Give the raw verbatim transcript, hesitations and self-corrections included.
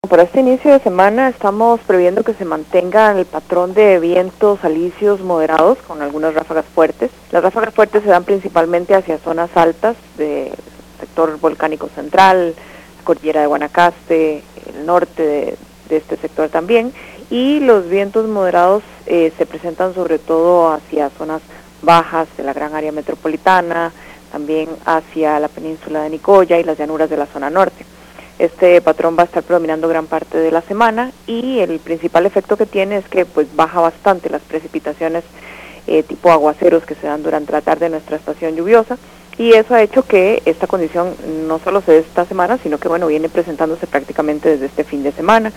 Para este inicio de semana estamos previendo que se mantenga el patrón de vientos alisios moderados con algunas ráfagas fuertes. Las ráfagas fuertes se dan principalmente hacia zonas altas del sector volcánico central, la cordillera de Guanacaste, el norte de, de este sector también, y los vientos moderados eh, se presentan sobre todo hacia zonas bajas de la gran área metropolitana, también hacia la península de Nicoya y las llanuras de la zona norte. Este patrón va a estar predominando gran parte de la semana y el principal efecto que tiene es que pues baja bastante las precipitaciones eh, tipo aguaceros que se dan durante la tarde en nuestra estación lluviosa, y eso ha hecho que esta condición no solo se dé esta semana, sino que bueno, viene presentándose prácticamente desde este fin de semana.